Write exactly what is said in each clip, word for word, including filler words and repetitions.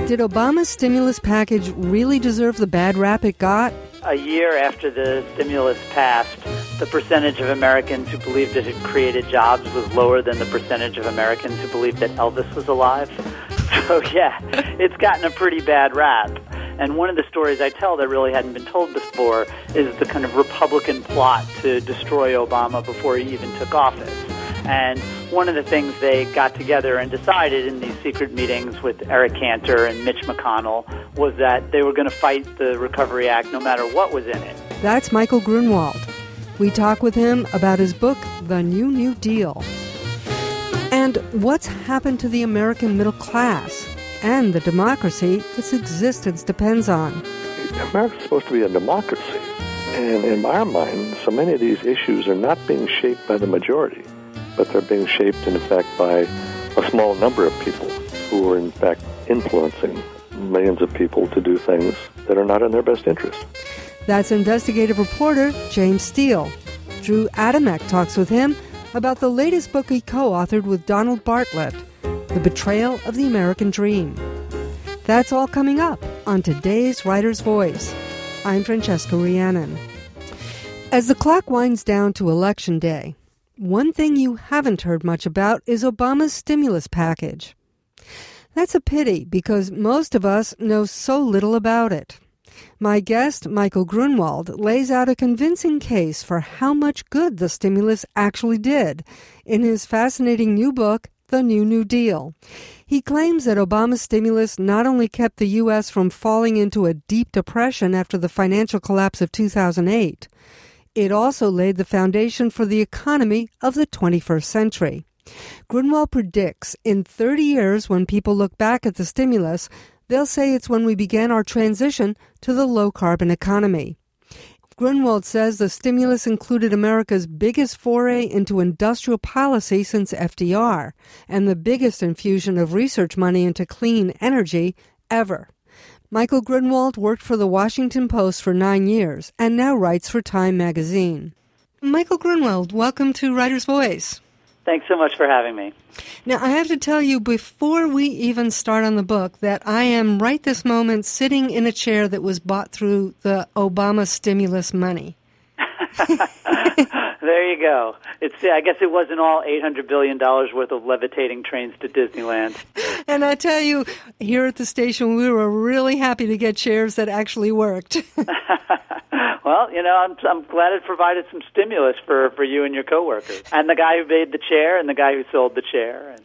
Did Obama's stimulus package really deserve the bad rap it got? A year after the stimulus passed, the percentage of Americans who believed it had created jobs was lower than the percentage of Americans who believed that Elvis was alive. So, yeah, it's gotten a pretty bad rap. And one of the stories I tell that really hadn't been told before is the kind of Republican plot to destroy Obama before he even took office. And one of the things they got together and decided in these secret meetings with Eric Cantor and Mitch McConnell was that they were going to fight the Recovery Act no matter what was in it. That's Michael Grunwald. We talk with him about his book, The New New Deal, and what's happened to the American middle class and the democracy its existence depends on. America's supposed to be a democracy, and in our mind, so many of these issues are not being shaped by the majority, but they're being shaped, in effect, by a small number of people who are, in fact, influencing millions of people to do things that are not in their best interest. That's investigative reporter James Steele. Drew Adamek talks with him about the latest book he co-authored with Donald Bartlett, The Betrayal of the American Dream. That's all coming up on today's Writer's Voice. I'm Francesca Rhiannon. As the clock winds down to Election Day, one thing you haven't heard much about is Obama's stimulus package. That's a pity because most of us know so little about it. My guest, Michael Grunwald, lays out a convincing case for how much good the stimulus actually did in his fascinating new book, The New New Deal. He claims that Obama's stimulus not only kept the U S from falling into a deep depression after the financial collapse of two thousand eight, it also laid the foundation for the economy of the twenty-first century. Grunwald predicts in thirty years, when people look back at the stimulus, they'll say it's when we began our transition to the low-carbon economy. Grunwald says the stimulus included America's biggest foray into industrial policy since F D R and the biggest infusion of research money into clean energy ever. Michael Grunwald worked for the Washington Post for nine years and now writes for Time magazine. Michael Grunwald, welcome to Writer's Voice. Thanks so much for having me. Now, I have to tell you, before we even start on the book, that I am right this moment sitting in a chair that was bought through the Obama stimulus money. There you go. It's. I guess it wasn't all eight hundred billion dollars worth of levitating trains to Disneyland. And I tell you, here at the station, we were really happy to get chairs that actually worked. Well, you know, I'm I'm glad it provided some stimulus for, for you and your coworkers, and the guy who made the chair, and the guy who sold the chair.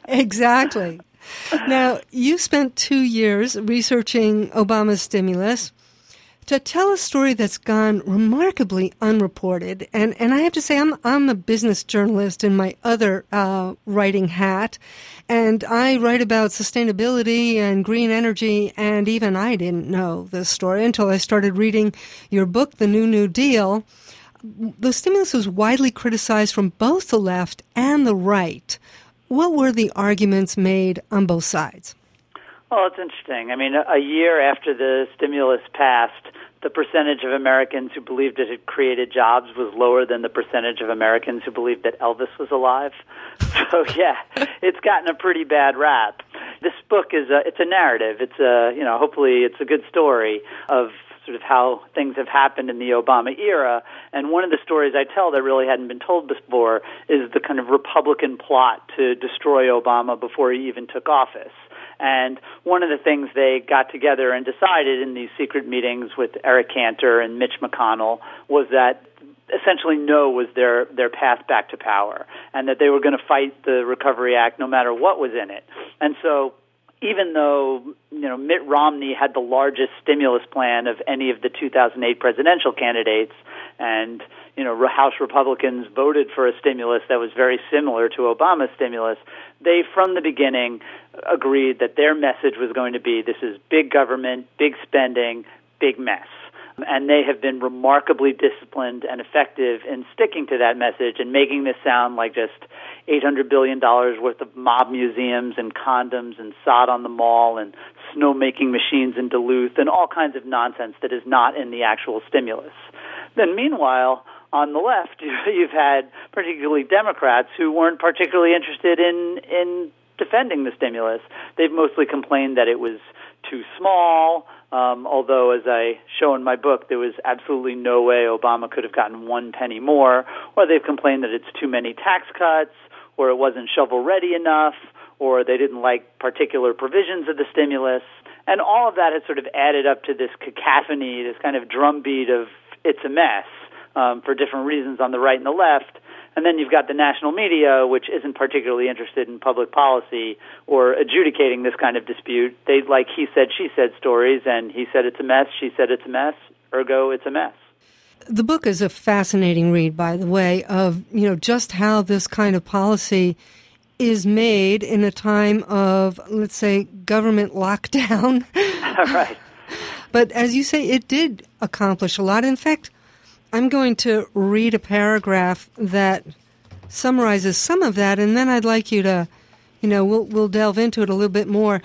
Exactly. Now, you spent two years researching Obama's stimulus to tell a story that's gone remarkably unreported. And, and I have to say, I'm I'm a business journalist in my other uh, writing hat, and I write about sustainability and green energy, and even I didn't know this story until I started reading your book, The New New Deal. The stimulus was widely criticized from both the left and the right. What were the arguments made on both sides? Well, it's interesting. I mean, a year after the stimulus passed, the percentage of Americans who believed it had created jobs was lower than the percentage of Americans who believed that Elvis was alive. So, yeah, it's gotten a pretty bad rap. This book is a, it's a narrative. It's a, you know, hopefully it's a good story of sort of how things have happened in the Obama era. And one of the stories I tell that really hadn't been told before is the kind of Republican plot to destroy Obama before he even took office. And one of the things they got together and decided in these secret meetings with Eric Cantor and Mitch McConnell was that essentially no was their, their path back to power, and that they were going to fight the Recovery Act no matter what was in it. And so even though, you know, Mitt Romney had the largest stimulus plan of any of the two thousand eight presidential candidates, and, you know, House Republicans voted for a stimulus that was very similar to Obama's stimulus, they, from the beginning, agreed that their message was going to be, this is big government, big spending, big mess. And they have been remarkably disciplined and effective in sticking to that message and making this sound like just eight hundred billion dollars worth of mob museums and condoms and sod on the mall and snowmaking machines in Duluth and all kinds of nonsense that is not in the actual stimulus. Then meanwhile, on the left, you've had particularly Democrats who weren't particularly interested in, in defending the stimulus. They've mostly complained that it was too small, um, although, as I show in my book, there was absolutely no way Obama could have gotten one penny more, or they've complained that it's too many tax cuts, or it wasn't shovel-ready enough, or they didn't like particular provisions of the stimulus. And all of that has sort of added up to this cacophony, this kind of drumbeat of it's a mess um, for different reasons on the right and the left. And then you've got the national media, which isn't particularly interested in public policy or adjudicating this kind of dispute. They like he said, she said stories, and he said it's a mess, she said it's a mess, ergo it's a mess. The book is a fascinating read, by the way, of, you know, just how this kind of policy is made in a time of, let's say, government lockdown. Right. But as you say, it did accomplish a lot. In fact, I'm going to read a paragraph that summarizes some of that, and then I'd like you to, you know, we'll, we'll delve into it a little bit more.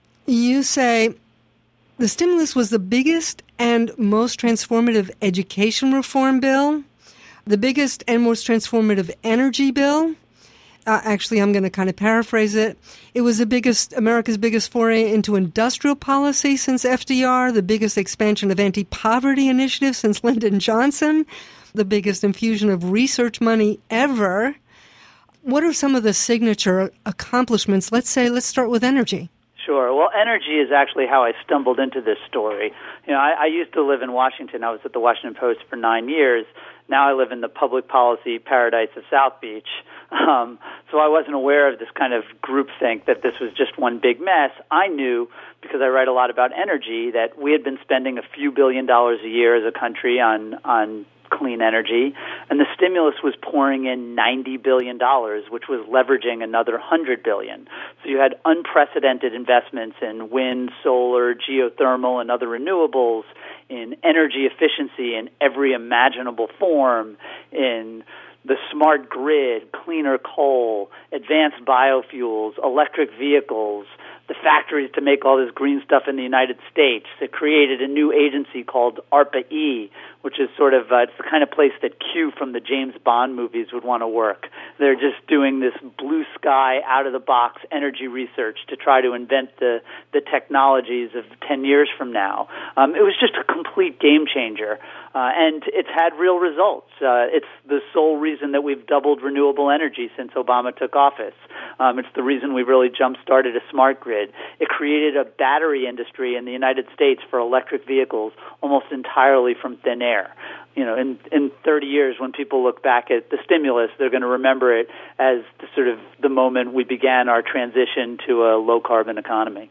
You say, the stimulus was the biggest and most transformative education reform bill, the biggest and most transformative energy bill. Uh, actually, I'm going to kind of paraphrase it. It was the biggest, America's biggest foray into industrial policy since F D R, the biggest expansion of anti-poverty initiatives since Lyndon Johnson, the biggest infusion of research money ever. What are some of the signature accomplishments? Let's say, let's start with energy. Sure. Well, energy is actually how I stumbled into this story. You know, I, I used to live in Washington. I was at the Washington Post for nine years. Now I live in the public policy paradise of South Beach. Um, so I wasn't aware of this kind of groupthink that this was just one big mess. I knew, because I write a lot about energy, that we had been spending a few billion dollars a year as a country on on clean energy, and the stimulus was pouring in ninety billion dollars, which was leveraging another one hundred billion dollars. So you had unprecedented investments in wind, solar, geothermal, and other renewables, in energy efficiency in every imaginable form, in the smart grid, cleaner coal, advanced biofuels, electric vehicles, the factories to make all this green stuff in the United States. It created a new agency called ARPA-E, which is sort of, uh, it's the kind of place that Q from the James Bond movies would want to work. They're just doing this blue sky, out-of-the-box energy research to try to invent the, the technologies of ten years from now. Um, it was just a complete game changer, uh, and it's had real results. Uh, it's the sole reason that we've doubled renewable energy since Obama took office. Um, it's the reason we really jump-started a smart grid. It created a battery industry in the United States for electric vehicles almost entirely from thin air. You know, in, in thirty years, when people look back at the stimulus, they're going to remember it as the, sort of the moment we began our transition to a low-carbon economy.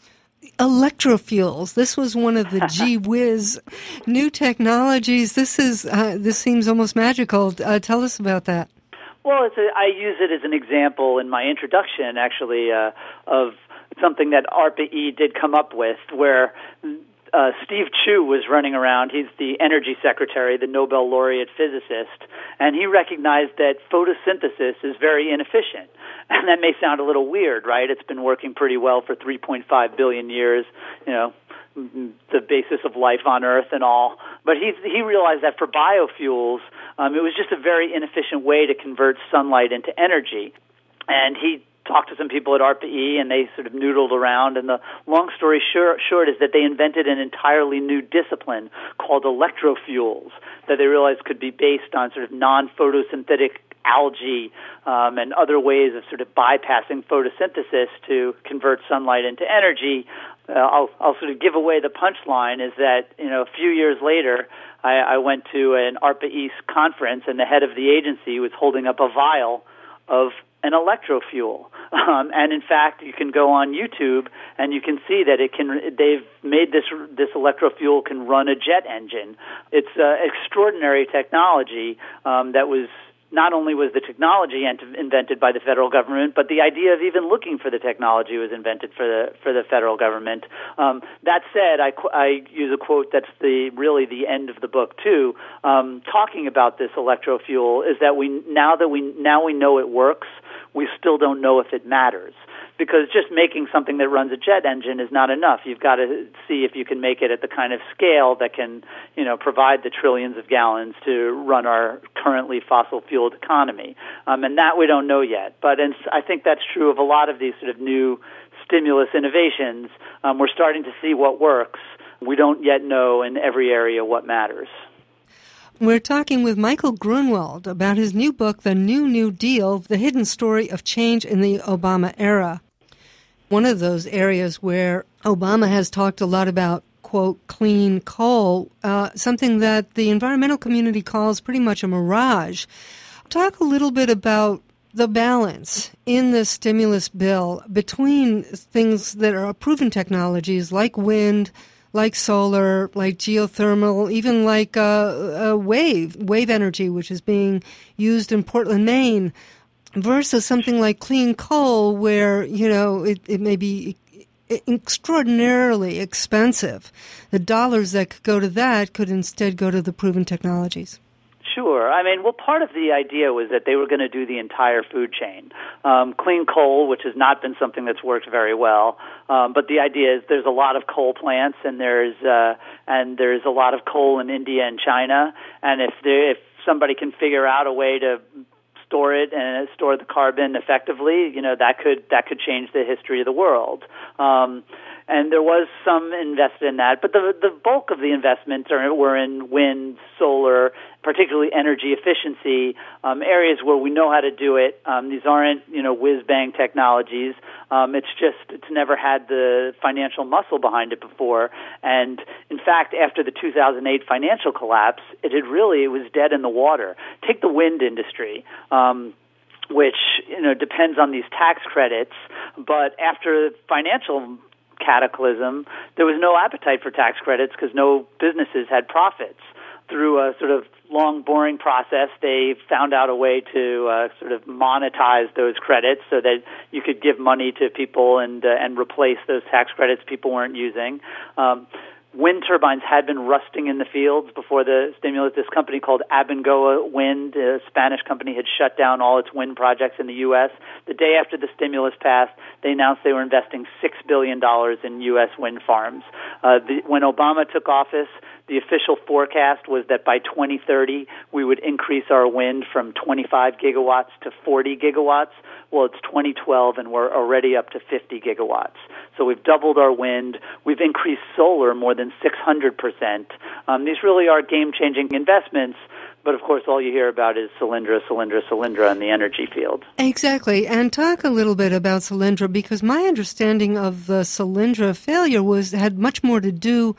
Electrofuels. This was one of the gee whiz new technologies. This is uh, this seems almost magical. Uh, tell us about that. Well, it's a, I use it as an example in my introduction, actually, uh, of something that ARPA-E did come up with, where uh, Steve Chu was running around. He's the energy secretary, the Nobel laureate physicist, and he recognized that photosynthesis is very inefficient. And that may sound a little weird, right? It's been working pretty well for three point five billion years, you know, the basis of life on Earth and all. But he he realized that for biofuels, um, it was just a very inefficient way to convert sunlight into energy. And he talked to some people at ARPA-E, and they sort of noodled around. And the long story short, short is that they invented an entirely new discipline called electrofuels that they realized could be based on sort of non-photosynthetic algae um, and other ways of sort of bypassing photosynthesis to convert sunlight into energy. Uh, I'll, I'll sort of give away the punchline is that, you know, a few years later, I, I went to an ARPA-E conference, and the head of the agency was holding up a vial of an electrofuel. Um, and in fact, you can go on YouTube and you can see that it can. They've made this this electrofuel can run a jet engine. It's uh, extraordinary technology um, that was. Not only was the technology invented by the federal government, but the idea of even looking for the technology was invented for the for the federal government. Um, that said, I, I use a quote that's the really the end of the book too. Um, talking about this electrofuel is that we now that we now we know it works, we still don't know if it matters. Because just making something that runs a jet engine is not enough. You've got to see if you can make it at the kind of scale that can, you know, provide the trillions of gallons to run our currently fossil-fueled economy. Um, and that we don't know yet. But in, I think that's true of a lot of these sort of new stimulus innovations, um, we're starting to see what works. We don't yet know in every area what matters. We're talking with Michael Grunwald about his new book, The New New Deal, The Hidden Story of Change in the Obama Era. One of those areas where Obama has talked a lot about, quote, clean coal, uh, something that the environmental community calls pretty much a mirage. Talk a little bit about the balance in the stimulus bill between things that are proven technologies like wind, like solar, like geothermal, even like uh, uh, wave, wave energy, which is being used in Portland, Maine, versus something like clean coal where, you know, it, it may be extraordinarily expensive. The dollars that could go to that could instead go to the proven technologies. Sure. I mean, well, part of the idea was that they were going to do the entire food chain. Um, clean coal, which has not been something that's worked very well, um, but the idea is there's a lot of coal plants, and there's uh, and there's a lot of coal in India and China, and if there, if somebody can figure out a way to store it and store the carbon effectively, you know, that could that could change the history of the world. Um, And there was some invested in that, but the the bulk of the investments are, were in wind, solar, particularly energy efficiency, um, areas where we know how to do it. Um, these aren't, you know, whiz-bang technologies. Um, it's just, it's never had the financial muscle behind it before. And in fact, after the two thousand eight financial collapse, it had really, it was dead in the water. Take the wind industry. Um, which, you know, depends on these tax credits, but after financial cataclysm, there was no appetite for tax credits because no businesses had profits. Through a sort of long, boring process, they found out a way to uh, sort of monetize those credits so that you could give money to people and uh, and replace those tax credits people weren't using. Um, Wind turbines had been rusting in the fields before the stimulus. This company called Abengoa Wind, a Spanish company, had shut down all its wind projects in the U S. The day after the stimulus passed, they announced they were investing six billion dollars in U S wind farms. Uh, the, when Obama took office, the official forecast was that by twenty thirty, we would increase our wind from twenty-five gigawatts to forty gigawatts. Well, it's twenty twelve, and we're already up to fifty gigawatts. So we've doubled our wind. We've increased solar more than six hundred percent. Um, these really are game-changing investments. But, of course, all you hear about is Solyndra, Solyndra, Solyndra in the energy field. Exactly. And talk a little bit about Solyndra, because my understanding of the Solyndra failure was had much more to do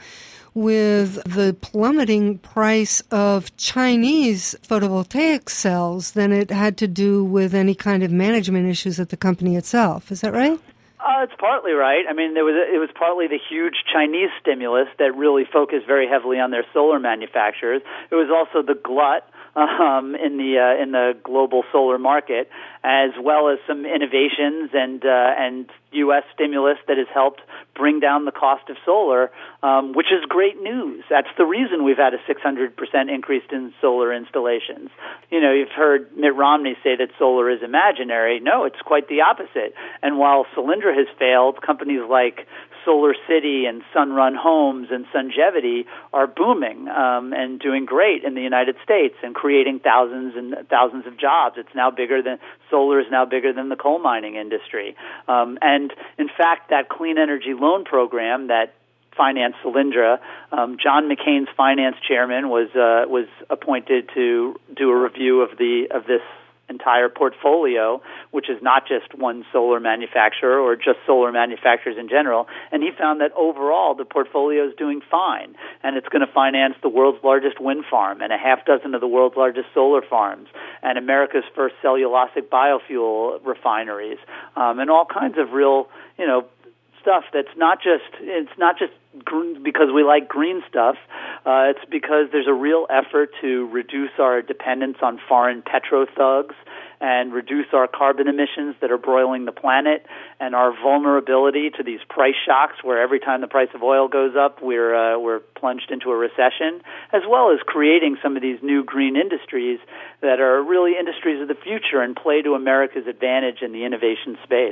with the plummeting price of Chinese photovoltaic cells than it had to do with any kind of management issues at the company itself. Is that right? Uh, it's partly right. I mean, there was a, it was partly the huge Chinese stimulus that really focused very heavily on their solar manufacturers. It was also the glut um, in the uh, in the global solar market, as well as some innovations and uh, and U S stimulus that has helped bring down the cost of solar, um, which is great news. That's the reason we've had a six hundred percent increase in solar installations. You know, you've heard Mitt Romney say that solar is imaginary. No, it's quite the opposite. And while Solyndra has failed, companies like Solar City and Sunrun Homes and Sungevity are booming um, and doing great in the United States and creating thousands and thousands of jobs. It's now bigger than solar is now bigger than the coal mining industry. Um, and in fact, that clean energy loan program that financed Solyndra, um, John McCain's finance chairman was uh, was appointed to do a review of the of this entire portfolio, which is not just one solar manufacturer or just solar manufacturers in general. And he found that overall the portfolio is doing fine, and it's going to finance the world's largest wind farm and a half dozen of the world's largest solar farms and America's first cellulosic biofuel refineries, um, and all kinds of real, you know, stuff that's not just, it's not just green because we like green stuff. Uh, it's because there's a real effort to reduce our dependence on foreign petro thugs and reduce our carbon emissions that are broiling the planet and our vulnerability to these price shocks where every time the price of oil goes up, we're uh, we're plunged into a recession, as well as creating some of these new green industries that are really industries of the future and play to America's advantage in the innovation space.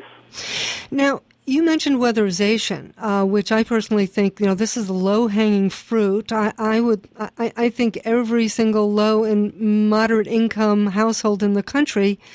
Now, you mentioned weatherization, uh, which I personally think, you know, this is the low-hanging fruit. I, I would, I, I think every single low and moderate income household in the country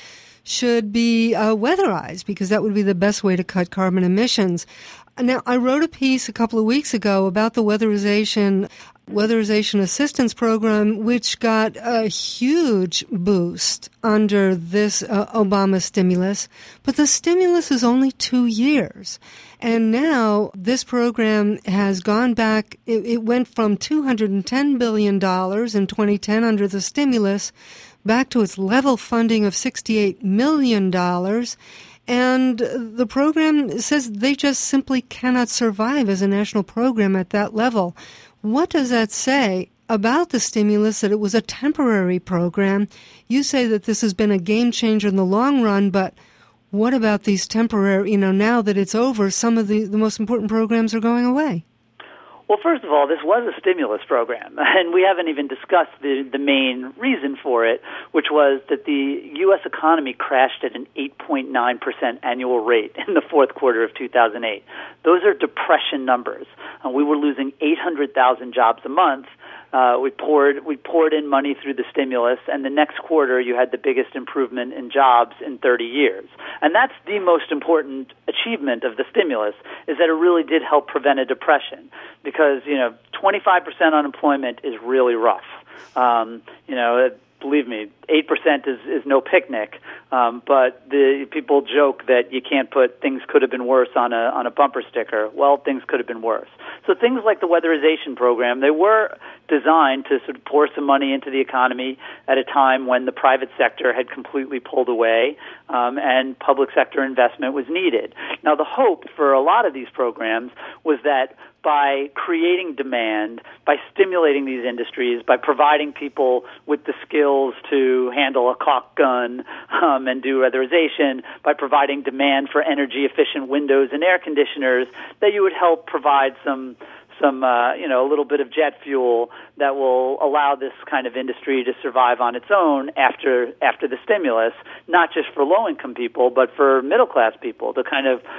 should be uh, weatherized because that would be the best way to cut carbon emissions. Now, I wrote a piece a couple of weeks ago about the weatherization Weatherization Assistance Program, which got a huge boost under this uh, Obama stimulus. But the stimulus is only two years. And now this program has gone back. It, it went from two hundred ten billion dollars in twenty ten under the stimulus back to its level funding of sixty-eight million dollars. And the program says they just simply cannot survive as a national program at that level. What does that say about the stimulus, that it was a temporary program? You say that this has been a game changer in the long run, but what about these temporary, you know, now that it's over, some of the, the most important programs are going away? Well, first of all, this was a stimulus program, and we haven't even discussed the, the main reason for it, which was that the U S economy crashed at an eight point nine percent annual rate in the fourth quarter of two thousand eight. Those are depression numbers. Uh, we were losing eight hundred thousand jobs a month. Uh, we poured we poured in money through the stimulus, and the next quarter you had the biggest improvement in jobs in thirty years. And that's the most important achievement of the stimulus, is that it really did help prevent a depression, because, you know, twenty-five percent unemployment is really rough. Um, you know, believe me, eight percent is, is no picnic, um, but the people joke that you can't put things could have been worse on a on a bumper sticker. Well, things could have been worse. So things like the weatherization program, they were designed to sort of pour some money into the economy at a time when the private sector had completely pulled away, um, and public sector investment was needed. Now, the hope for a lot of these programs was that by creating demand, by stimulating these industries, by providing people with the skills to handle a caulk gun um, and do weatherization, by providing demand for energy-efficient windows and air conditioners, that you would help provide some some, uh, you know, a little bit of jet fuel that will allow this kind of industry to survive on its own after after the stimulus, not just for low-income people, but for middle-class people, to kind of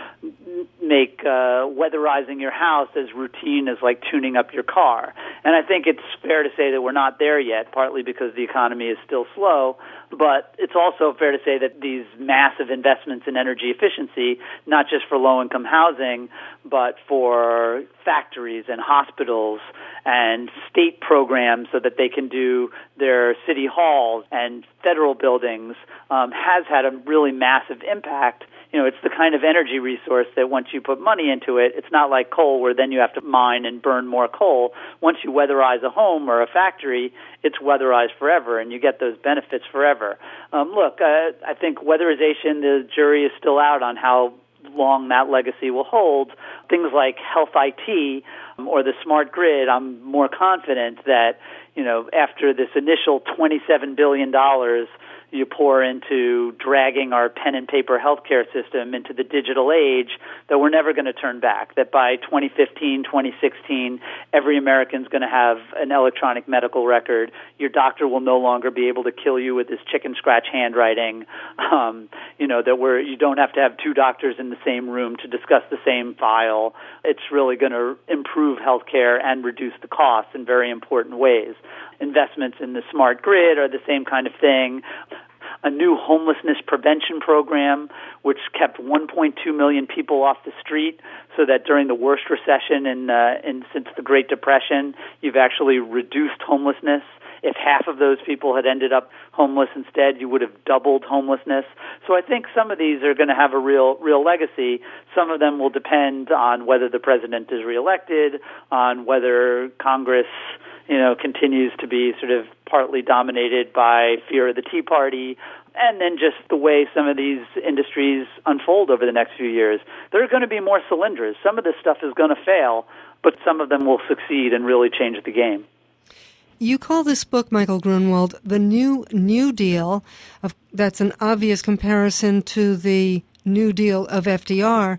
make uh, weatherizing your house as routine as, like, tuning up your car. And I think it's fair to say that we're not there yet, partly because the economy is still slow, but it's also fair to say that these massive investments in energy efficiency, not just for low-income housing, but for factories and hospitals and state programs so that they can do their city halls and federal buildings, um, has had a really massive impact. You know, it's the kind of energy resource that once you put money into it, it's not like coal where then you have to mine and burn more coal. Once you weatherize a home or a factory, it's weatherized forever, and you get those benefits forever. Um, look, uh, I think weatherization, the jury is still out on how long that legacy will hold. Things like health I T um, or the smart grid, I'm more confident that, you know, after this initial twenty-seven billion dollars you pour into dragging our pen and paper healthcare system into the digital age, that we're never going to turn back, that by twenty fifteen, twenty sixteen, every American's going to have an electronic medical record. Your doctor will no longer be able to kill you with his chicken scratch handwriting. Um, you know, that we're, you don't have to have two doctors in the same room to discuss the same file. It's really going to improve healthcare and reduce the costs in very important ways. Investments in the smart grid are the same kind of thing. A new homelessness prevention program, which kept one point two million people off the street, so that during the worst recession in, uh, in since the Great Depression, you've actually reduced homelessness. If half of those people had ended up homeless instead, you would have doubled homelessness. So I think some of these are going to have a real, real legacy. Some of them will depend on whether the president is reelected, on whether Congress, you know, continues to be sort of partly dominated by fear of the Tea Party, and then just the way some of these industries unfold over the next few years. There are going to be more cylinders. Some of this stuff is going to fail, but some of them will succeed and really change the game. You call this book, Michael Grunwald, the New New Deal. Of, that's an obvious comparison to the New Deal of F D R.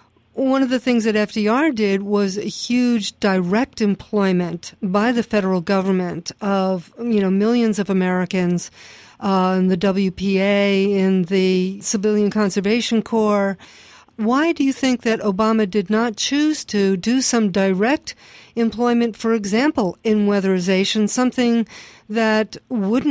One of the things that F D R did was a huge direct employment by the federal government of, you know, millions of Americans uh, in the W P A, in the Civilian Conservation Corps. Why do you think that Obama did not choose to do some direct employment, for example, in weatherization, something that wouldn't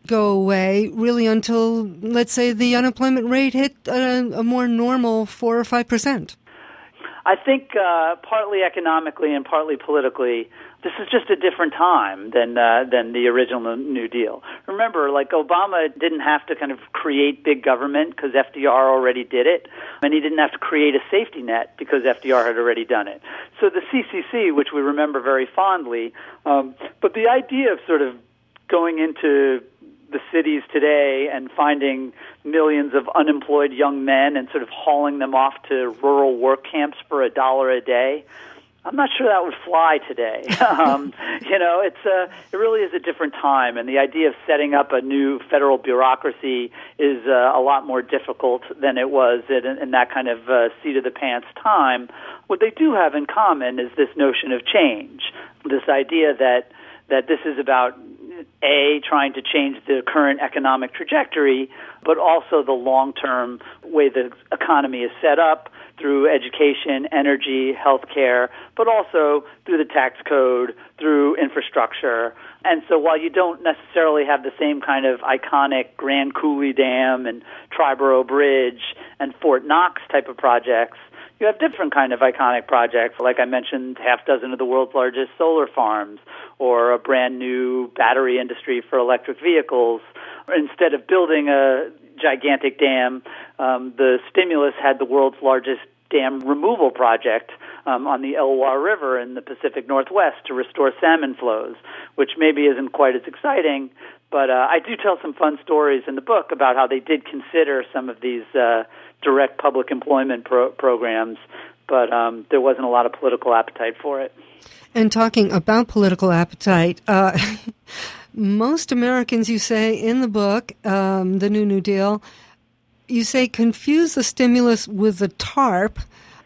go away really until, let's say, the unemployment rate hit a, a more normal four or five percent. I think uh, partly economically and partly politically, this is just a different time than uh, than the original New Deal. Remember, like Obama didn't have to kind of create big government because F D R already did it, and he didn't have to create a safety net because F D R had already done it. So the C C C, which we remember very fondly, um, but the idea of sort of going into the cities today and finding millions of unemployed young men and sort of hauling them off to rural work camps for a dollar a day, I'm not sure that would fly today. um, you know, it's a, it really is a different time, and the idea of setting up a new federal bureaucracy is uh, a lot more difficult than it was in, in that kind of uh, seat-of-the-pants time. What they do have in common is this notion of change, this idea that that this is about A, trying to change the current economic trajectory, but also the long-term way the economy is set up through education, energy, healthcare, but also through the tax code, through infrastructure. And so while you don't necessarily have the same kind of iconic Grand Coulee Dam and Triborough Bridge and Fort Knox type of projects, you have different kind of iconic projects, like I mentioned, half dozen of the world's largest solar farms, or a brand new battery industry for electric vehicles. Instead of building a gigantic dam, um, the stimulus had the world's largest dam removal project um, on the Elwha River in the Pacific Northwest to restore salmon flows, which maybe isn't quite as exciting. But uh, I do tell some fun stories in the book about how they did consider some of these uh, direct public employment pro- programs, but um, there wasn't a lot of political appetite for it. And talking about political appetite, uh, most Americans, you say in the book, um, The New New Deal, you say confuse the stimulus with the TARP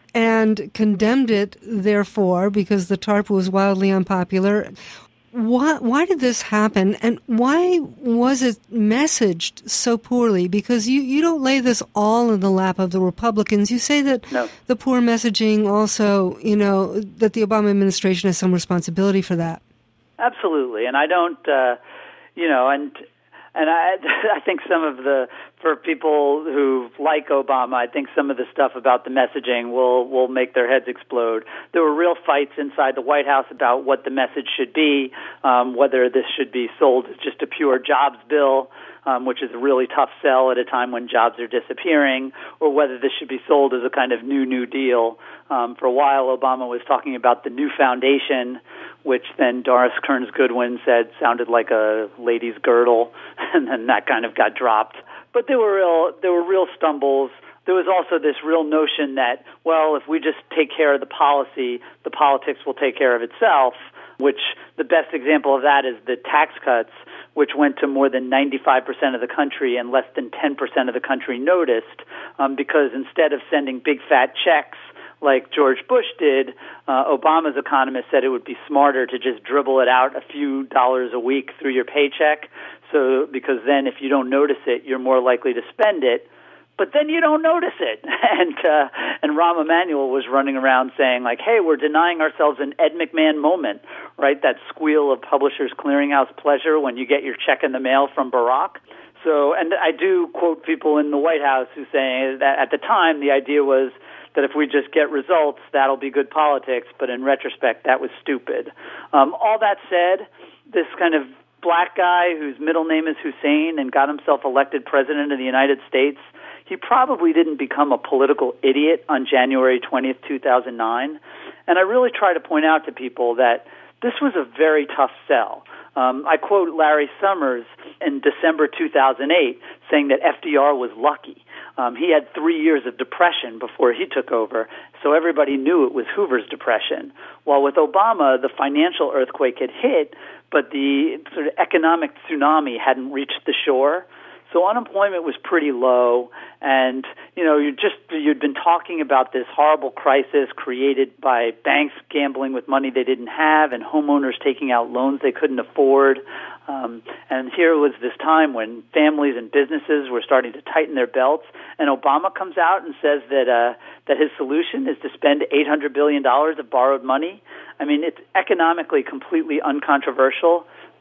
and condemned it, therefore, because the TARP was wildly unpopular. Why, why did this happen, and why was it messaged so poorly? Because you, you don't lay this all in the lap of the Republicans. You say that no. the poor messaging also, you know, that the Obama administration has some responsibility for that. Absolutely, and I don't, uh, you know, and and I, I think some of the, for people who like Obama, I think some of the stuff about the messaging will, will make their heads explode. There were real fights inside the White House about what the message should be, um, whether this should be sold as just a pure jobs bill, um, which is a really tough sell at a time when jobs are disappearing, or whether this should be sold as a kind of new New Deal. Um, for a while, Obama was talking about the new foundation, which then Doris Kearns Goodwin said sounded like a lady's girdle, and then that kind of got dropped. But there were real, there were real stumbles. There was also this real notion that, well, if we just take care of the policy, the politics will take care of itself, which the best example of that is the tax cuts, which went to more than ninety-five percent of the country, and less than ten percent of the country noticed, um, because instead of sending big fat checks like George Bush did, uh, Obama's economist said it would be smarter to just dribble it out a few dollars a week through your paycheck. So, because then if you don't notice it, you're more likely to spend it. But then you don't notice it. And uh, and Rahm Emanuel was running around saying, like, hey, we're denying ourselves an Ed McMahon moment, right? That squeal of Publishers Clearinghouse pleasure when you get your check in the mail from Barack. So, and I do quote people in the White House who say that at the time the idea was that if we just get results, that'll be good politics. But in retrospect, that was stupid. Um, all that said, this kind of black guy whose middle name is Hussein and got himself elected president of the United States, he probably didn't become a political idiot on January twentieth, two thousand nine. And I really try to point out to people that this was a very tough sell. Um, I quote Larry Summers in December two thousand eight saying that F D R was lucky. Um, he had three years of depression before he took over, so everybody knew it was Hoover's depression. While with Obama, the financial earthquake had hit, but the sort of economic tsunami hadn't reached the shore. So unemployment was pretty low, and you know, you just you'd been talking about this horrible crisis created by banks gambling with money they didn't have, and homeowners taking out loans they couldn't afford. Um, and here was this time when families and businesses were starting to tighten their belts, and Obama comes out and says that uh, that his solution is to spend eight hundred billion dollars of borrowed money. I mean, it's economically completely uncontroversial,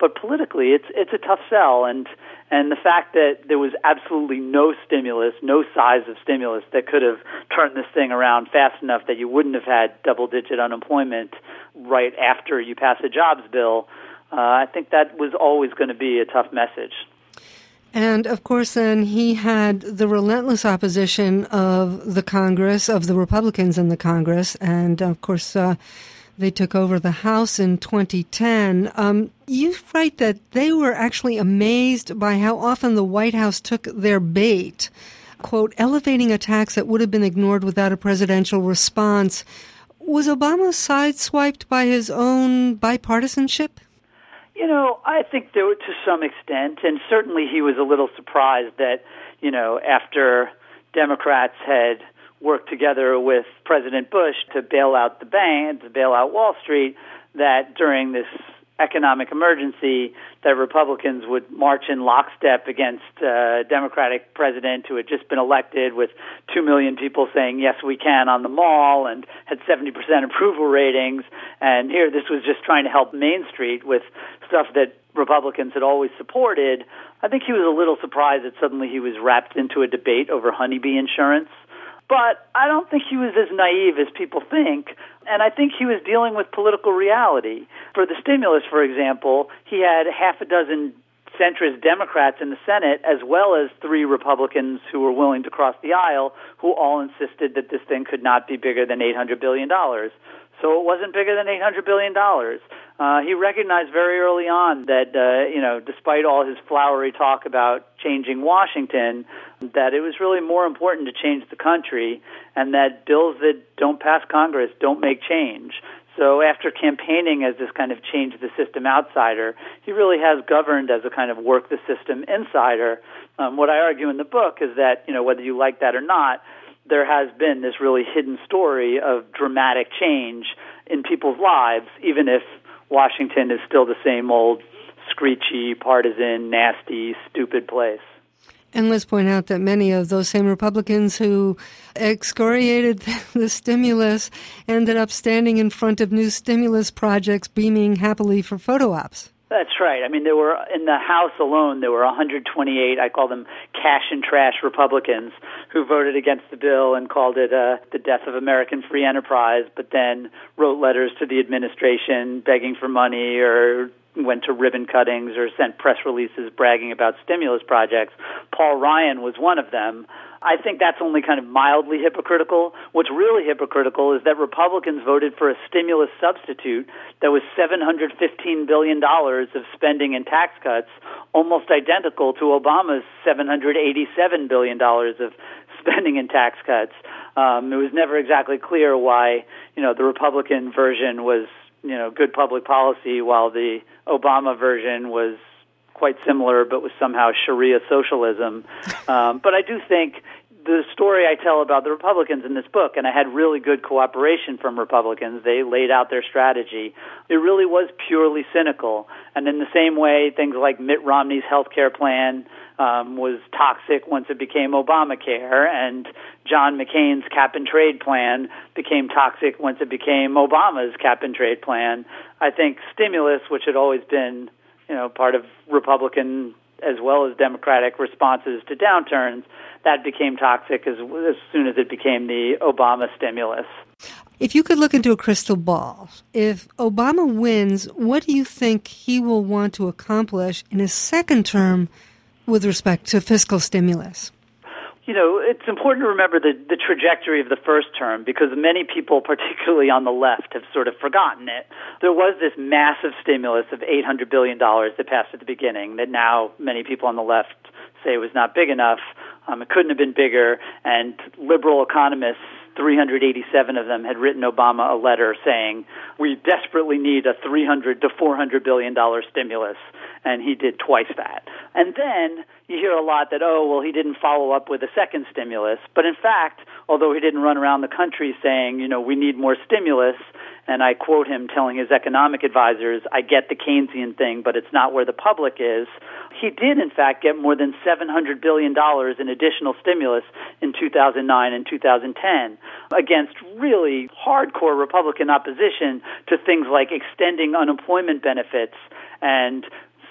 but politically, it's it's a tough sell. And and the fact that there was absolutely no stimulus, no size of stimulus that could have turned this thing around fast enough that you wouldn't have had double-digit unemployment right after you pass a jobs bill, uh, I think that was always going to be a tough message. And, of course, then he had the relentless opposition of the Congress, of the Republicans in the Congress, and, of course, uh, they took over the House in twenty ten. Um, you write that they were actually amazed by how often the White House took their bait, quote, elevating attacks that would have been ignored without a presidential response. Was Obama sideswiped by his own bipartisanship? You know, I think there were, to some extent, and certainly he was a little surprised that, you know, after Democrats had worked together with President Bush to bail out the bank, to bail out Wall Street, that during this economic emergency, that Republicans would march in lockstep against a Democratic president who had just been elected with two million people saying, yes, we can on the mall, and had seventy percent approval ratings. And here this was just trying to help Main Street with stuff that Republicans had always supported. I think he was a little surprised that suddenly he was wrapped into a debate over honeybee insurance. But I don't think he was as naive as people think, and I think he was dealing with political reality. For the stimulus, for example, he had half a dozen centrist Democrats in the Senate, as well as three Republicans who were willing to cross the aisle, who all insisted that this thing could not be bigger than eight hundred billion dollars. So it wasn't bigger than eight hundred billion dollars. Uh, he recognized very early on that, uh, you know, despite all his flowery talk about changing Washington, that it was really more important to change the country, and that bills that don't pass Congress don't make change. So after campaigning as this kind of change the system outsider, he really has governed as a kind of work the system insider. Um, what I argue in the book is that, you know, whether you like that or not, there has been this really hidden story of dramatic change in people's lives, even if Washington is still the same old screechy, partisan, nasty, stupid place. And let's point out that many of those same Republicans who excoriated the stimulus ended up standing in front of new stimulus projects, beaming happily for photo ops. That's right. I mean, there were, in the House alone, there were one hundred twenty-eight, I call them cash and trash Republicans, who voted against the bill and called it uh, the death of American free enterprise, but then wrote letters to the administration begging for money, or went to ribbon cuttings, or sent press releases bragging about stimulus projects. Paul Ryan was one of them. I think that's only kind of mildly hypocritical. What's really hypocritical is that Republicans voted for a stimulus substitute that was seven hundred fifteen billion dollars of spending and tax cuts, almost identical to Obama's seven hundred eighty-seven billion dollars of spending and tax cuts. Um, it was never exactly clear why, you know, the Republican version was, you know, good public policy, while the Obama version was quite similar, but was somehow Sharia socialism. Um, but I do think the story I tell about the Republicans in this book, and I had really good cooperation from Republicans, they laid out their strategy, it really was purely cynical. And in the same way, things like Mitt Romney's health care plan um, was toxic once it became Obamacare, and John McCain's cap-and-trade plan became toxic once it became Obama's cap-and-trade plan. I think stimulus, which had always been, you know, part of Republican as well as Democratic responses to downturns, that became toxic as, as soon as it became the Obama stimulus. If you could look into a crystal ball, if Obama wins, what do you think he will want to accomplish in his second term with respect to fiscal stimulus? You know, it's important to remember the, the trajectory of the first term, because many people, particularly on the left, have sort of forgotten it. There was this massive stimulus of eight hundred billion dollars that passed at the beginning that now many people on the left say was not big enough. Um, it couldn't have been bigger, and liberal economists, three hundred eighty-seven of them, had written Obama a letter saying, we desperately need a three hundred to four hundred billion dollars stimulus, and he did twice that. And then you hear a lot that, oh, well, he didn't follow up with a second stimulus. But in fact, although he didn't run around the country saying, you know, we need more stimulus, and I quote him telling his economic advisors, I get the Keynesian thing, but it's not where the public is, he did, in fact, get more than seven hundred billion dollars in additional stimulus in two thousand nine and two thousand ten against really hardcore Republican opposition to things like extending unemployment benefits and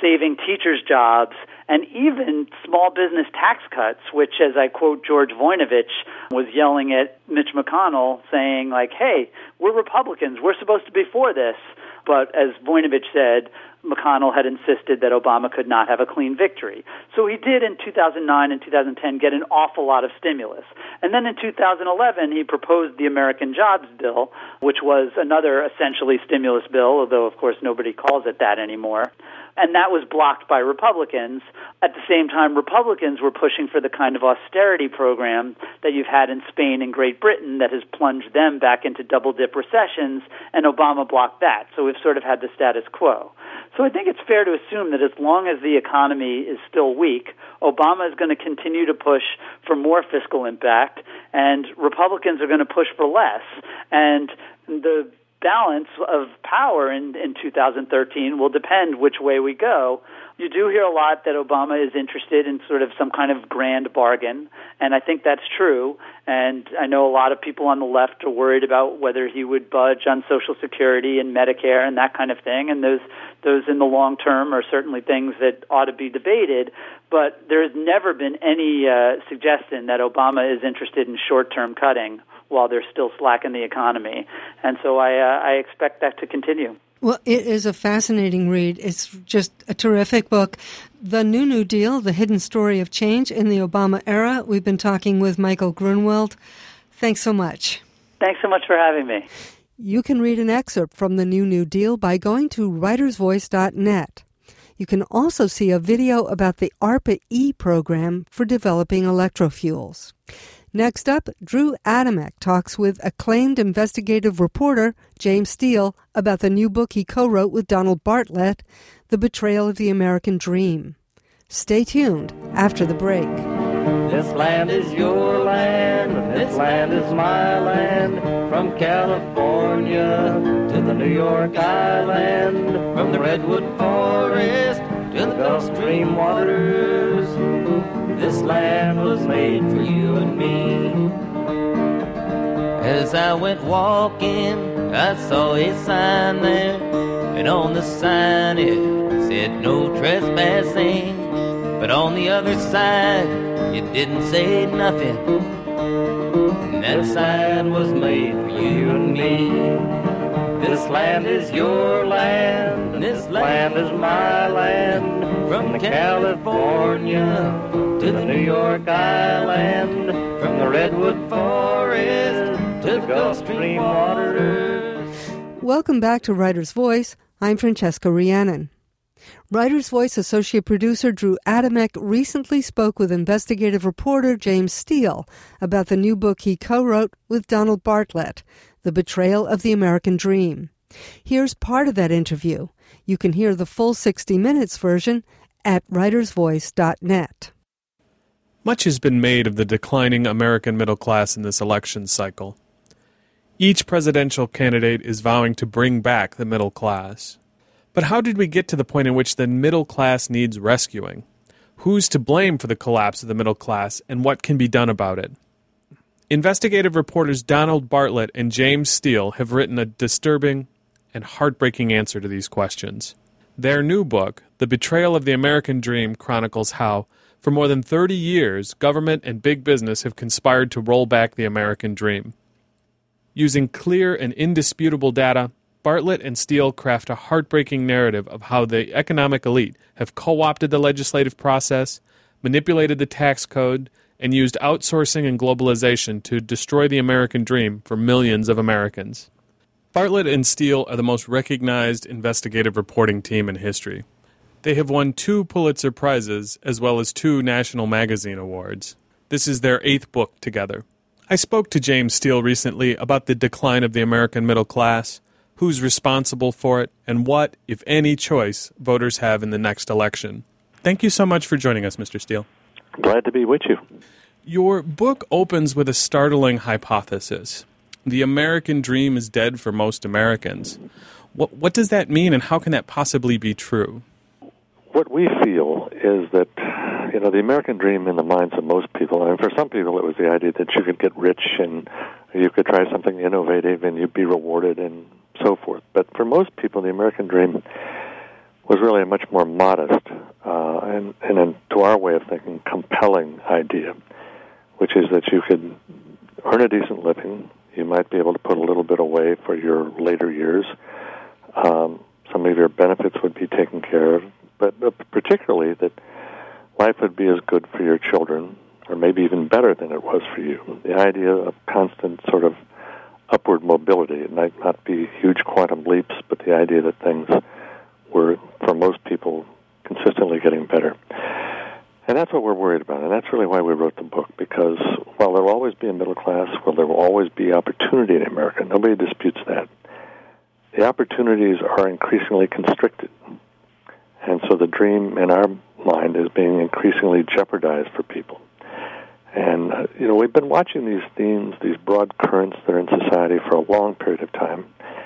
saving teachers' jobs, and even small business tax cuts, which, as I quote George Voinovich, was yelling at Mitch McConnell, saying, like, hey, we're Republicans, we're supposed to be for this. But as Voinovich said, McConnell had insisted that Obama could not have a clean victory. So he did in two thousand nine and two thousand ten get an awful lot of stimulus. And then in two thousand eleven, he proposed the American Jobs Bill, which was another essentially stimulus bill, although, of course, nobody calls it that anymore. And that was blocked by Republicans. At the same time, Republicans were pushing for the kind of austerity program that you've had in Spain and Great Britain that has plunged them back into double-dip recessions, and Obama blocked that. So we've sort of had the status quo. So I think it's fair to assume that as long as the economy is still weak, Obama is going to continue to push for more fiscal impact, and Republicans are going to push for less. And the balance of power in, in two thousand thirteen will depend which way we go. You do hear a lot that Obama is interested in sort of some kind of grand bargain, and I think that's true. And I know a lot of people on the left are worried about whether he would budge on Social Security and Medicare and that kind of thing, and those those in the long term are certainly things that ought to be debated. But there has never been any uh, suggestion that Obama is interested in short-term cutting while they're still slack in the economy. And so I, uh, I expect that to continue. Well, it is a fascinating read. It's just a terrific book. The New New Deal, The Hidden Story of Change in the Obama Era. We've been talking with Michael Grunwald. Thanks so much. Thanks so much for having me. You can read an excerpt from The New New Deal by going to writers voice dot net. You can also see a video about the ARPA-E program for developing electrofuels. Next up, Drew Adamek talks with acclaimed investigative reporter James Steele about the new book he co-wrote with Donald Bartlett, The Betrayal of the American Dream. Stay tuned after the break. This land is your land, this land is my land, from California to the New York Island, from the Redwood Forest to the Gulf Stream waters. This land was made for you and me. As I went walking, I saw a sign there, and on the sign it said no trespassing. But on the other side, it didn't say nothing. And that sign was made for you and me. This land is your land, this land is my land, from California to the New York Island, from the Redwood Forest to the Gulf Stream waters. Welcome back to Writer's Voice. I'm Francesca Rhiannon. Writer's Voice associate producer Drew Adamek recently spoke with investigative reporter James Steele about the new book he co-wrote with Donald Bartlett, The Betrayal of the American Dream. Here's part of that interview. You can hear the full sixty minutes version at writers voice dot net. Much has been made of the declining American middle class in this election cycle. Each presidential candidate is vowing to bring back the middle class. But how did we get to the point in which the middle class needs rescuing? Who's to blame for the collapse of the middle class, and what can be done about it? Investigative reporters Donald Bartlett and James Steele have written a disturbing and heartbreaking answer to these questions. Their new book, The Betrayal of the American Dream, chronicles how, for more than thirty years, government and big business have conspired to roll back the American dream. Using clear and indisputable data, Bartlett and Steele craft a heartbreaking narrative of how the economic elite have co-opted the legislative process, manipulated the tax code, and used outsourcing and globalization to destroy the American dream for millions of Americans. Bartlett and Steele are the most recognized investigative reporting team in history. They have won two Pulitzer Prizes as well as two National Magazine Awards. This is their eighth book together. I spoke to James Steele recently about the decline of the American middle class, who's responsible for it, and what, if any, choice voters have in the next election. Thank you so much for joining us, Mister Steele. Glad to be with you. Your book opens with a startling hypothesis. The American dream is dead for most Americans. What, what does that mean, and how can that possibly be true? What we feel is that, you know, the American dream in the minds of most people, and for some people it was the idea that you could get rich and you could try something innovative and you'd be rewarded and so forth. But for most people, the American dream was really a much more modest uh, and, and in, to our way of thinking, compelling idea, which is that you could earn a decent living. You might be able to put a little bit away for your later years. Um, some of your benefits would be taken care of, but, but particularly that life would be as good for your children, or maybe even better than it was for you. The idea of constant sort of upward mobility. It might not be huge quantum leaps, but the idea that things were, for most people, consistently getting better. And that's what we're worried about, and that's really why we wrote the book, because while there will always be a middle class, while there will always be opportunity in America, nobody disputes that, the opportunities are increasingly constricted. And so the dream in our mind is being increasingly jeopardized for people. And, uh, you know, we've been watching these themes, these broad currents that are in society for a long period of time.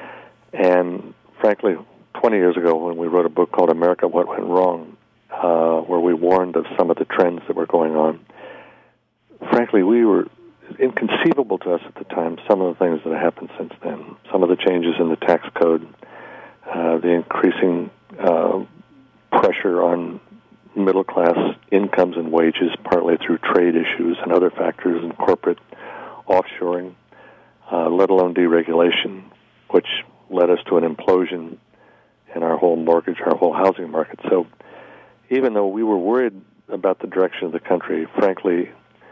And, frankly, twenty years ago when we wrote a book called America, What Went Wrong, uh, where we warned of some of the trends that were going on, frankly, we were inconceivable to us at the time some of the things that have happened since then. Some of the changes in the tax code, uh, the increasing uh, pressure on middle-class incomes and wages, partly through trade issues and other factors and corporate offshoring, uh, let alone deregulation, which led us to an implosion in our whole mortgage, our whole housing market. So even though we were worried about the direction of the country, frankly,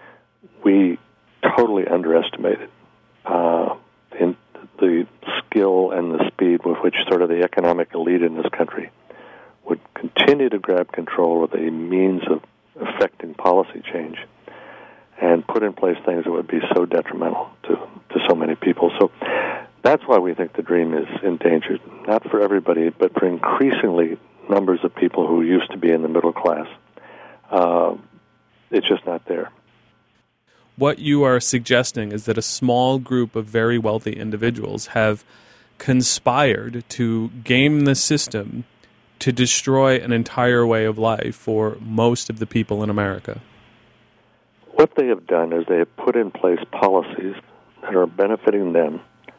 we totally underestimated uh, in the skill and the speed with which sort of the economic elite in this country would continue to grab control of a means of affecting policy change and put in place things that would be so detrimental to, to so many people. So that's why we think the dream is endangered, not for everybody, but for increasingly numbers of people who used to be in the middle class. Uh, it's just not there. What you are suggesting is that a small group of very wealthy individuals have conspired to game the system to destroy an entire way of life for most of the people in America. What they have done is they have put in place policies that are benefiting them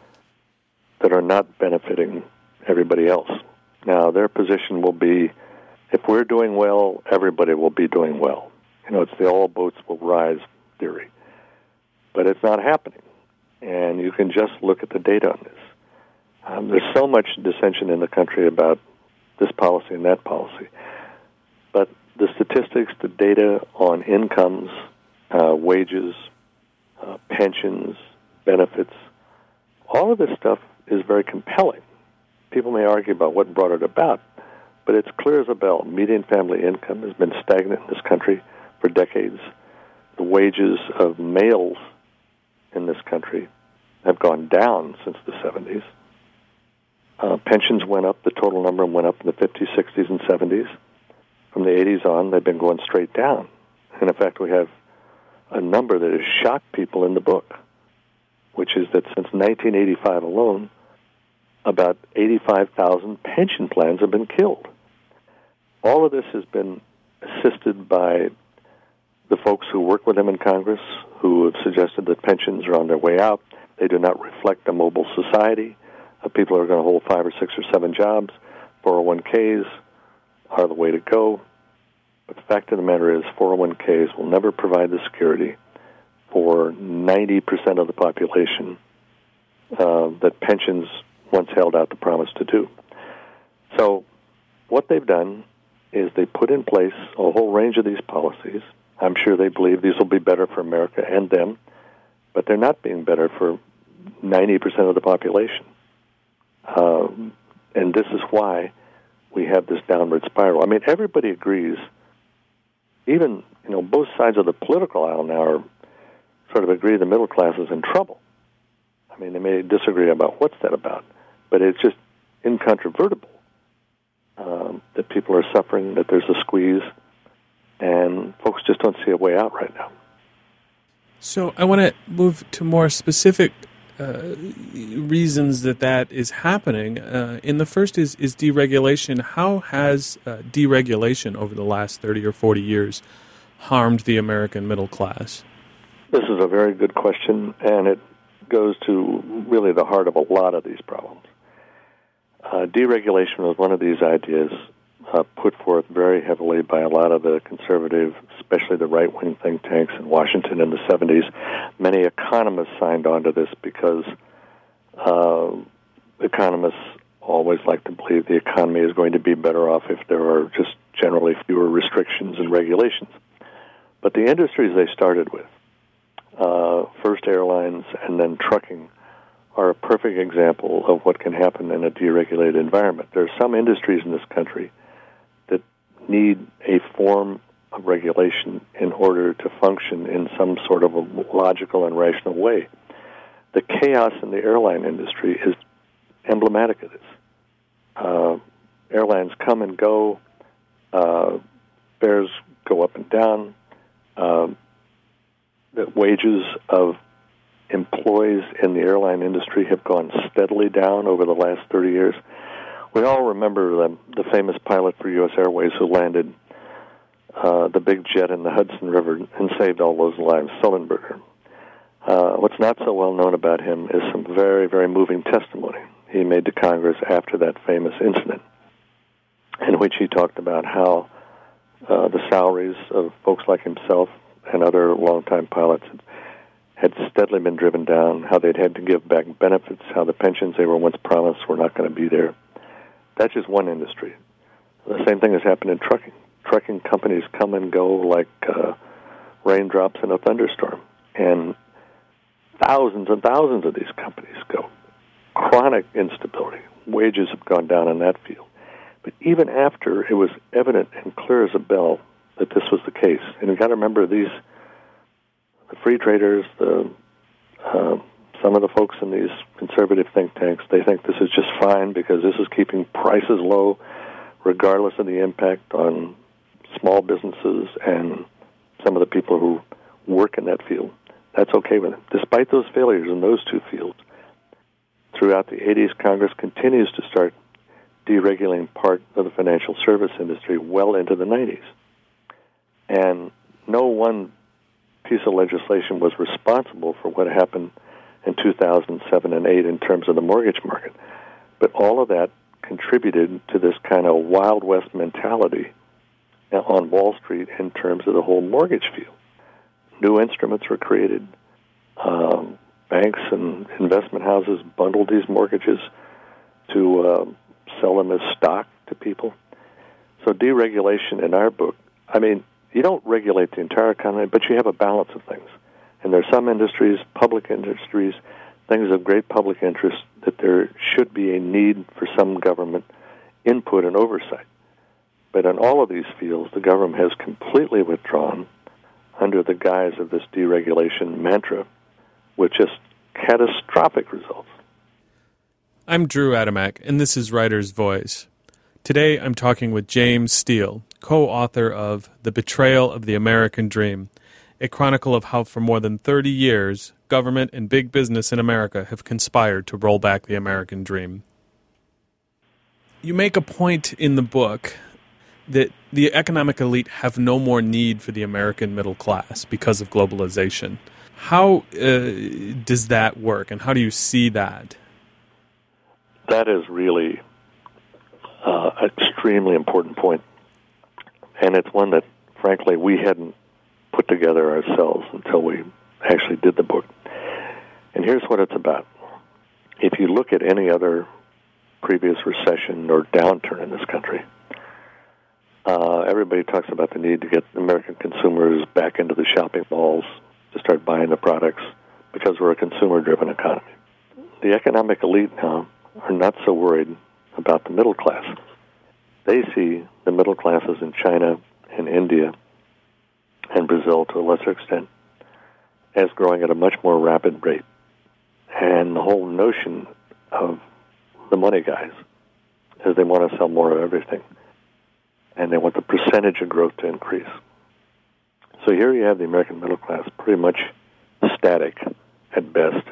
that are not benefiting everybody else. Now, their position will be, if we're doing well, everybody will be doing well. You know, it's the all boats will rise theory. But it's not happening. And you can just look at the data on this. Um, there's so much dissension in the country about this policy and that policy. But the statistics, the data on incomes, uh, wages, uh, pensions, benefits, all of this stuff is very compelling. People may argue about what brought it about, but it's clear as a bell. Median family income has been stagnant in this country for decades. The wages of males in this country have gone down since the seventies. Uh, pensions went up, the total number went up in the fifties, sixties, and seventies. From the eighties on, they've been going straight down. And in fact, we have a number that has shocked people in the book, which is that since nineteen eighty-five alone, about eighty-five thousand pension plans have been killed. All of this has been assisted by the folks who work with them in Congress, who have suggested that pensions are on their way out. They do not reflect a mobile society of people who are going to hold five or six or seven jobs. four oh one k's are the way to go. But the fact of the matter is four oh one k's will never provide the security for ninety percent of the population uh, that pensions once held out the promise to do. So what they've done is they put in place a whole range of these policies. I'm sure they believe these will be better for America and them, but they're not being better for ninety percent of the population. Um, and this is why we have this downward spiral. I mean, everybody agrees, even, you know, both sides of the political aisle now are sort of agree the middle class is in trouble. I mean, they may disagree about what's that about, but it's just incontrovertible um, that people are suffering, that there's a squeeze, and folks just don't see a way out right now. So I want to move to more specific uh, reasons that that is happening. Uh, and the first is, is deregulation. How has uh, deregulation over the last thirty or forty years harmed the American middle class? This is a very good question, and it goes to really the heart of a lot of these problems. Uh, deregulation was one of these ideas uh, put forth very heavily by a lot of the conservative, especially the right-wing think tanks in Washington in the seventies. Many economists signed on to this because uh, economists always like to believe the economy is going to be better off if there are just generally fewer restrictions and regulations. But the industries they started with, uh, first airlines and then trucking, are a perfect example of what can happen in a deregulated environment. There are some industries in this country that need a form of regulation in order to function in some sort of a logical and rational way. The chaos in the airline industry is emblematic of this. Uh, airlines come and go, uh, fares go up and down, uh, the wages of employees in the airline industry have gone steadily down over the last thirty years. We all remember the, the famous pilot for U S Airways who landed uh, the big jet in the Hudson River and saved all those lives, Sullenberger. Uh, what's not so well known about him is some very, very moving testimony he made to Congress after that famous incident, in which he talked about how uh, the salaries of folks like himself and other longtime pilots had steadily been driven down, how they'd had to give back benefits, how the pensions they were once promised were not going to be there. That's just one industry. The same thing has happened in trucking. Trucking companies come and go like uh, raindrops in a thunderstorm, and thousands and thousands of these companies go. Chronic instability. Wages have gone down in that field. But even after it was evident and clear as a bell that this was the case, and you've got to remember these, the free traders, the uh, some of the folks in these conservative think tanks, they think this is just fine because this is keeping prices low regardless of the impact on small businesses and some of the people who work in that field. That's okay with them. Despite those failures in those two fields, throughout the eighties, Congress continues to start deregulating part of the financial service industry well into the nineties. And no one piece of legislation was responsible for what happened in two thousand seven and eight in terms of the mortgage market. But all of that contributed to this kind of Wild West mentality on Wall Street in terms of the whole mortgage field. New instruments were created. Um, banks and investment houses bundled these mortgages to uh, sell them as stock to people. So deregulation in our book, I mean, you don't regulate the entire economy, but you have a balance of things. And there are some industries, public industries, things of great public interest that there should be a need for some government input and oversight. But in all of these fields, the government has completely withdrawn under the guise of this deregulation mantra, with just catastrophic results. I'm Drew Adamek, and this is Writer's Voice. Today I'm talking with James Steele, co-author of The Betrayal of the American Dream, a chronicle of how for more than thirty years, government and big business in America have conspired to roll back the American dream. You make a point in the book that the economic elite have no more need for the American middle class because of globalization. How uh, does that work, and how do you see that? That is really uh, an extremely important point, and it's one that, frankly, we hadn't put together ourselves until we actually did the book. And here's what it's about. If you look at any other previous recession or downturn in this country, uh, everybody talks about the need to get American consumers back into the shopping malls to start buying the products because we're a consumer-driven economy. The economic elite now are not so worried about the middle class. They see the middle classes in China and India and Brazil to a lesser extent as growing at a much more rapid rate. And the whole notion of the money guys is they want to sell more of everything, and they want the percentage of growth to increase. So here you have the American middle class pretty much static at best.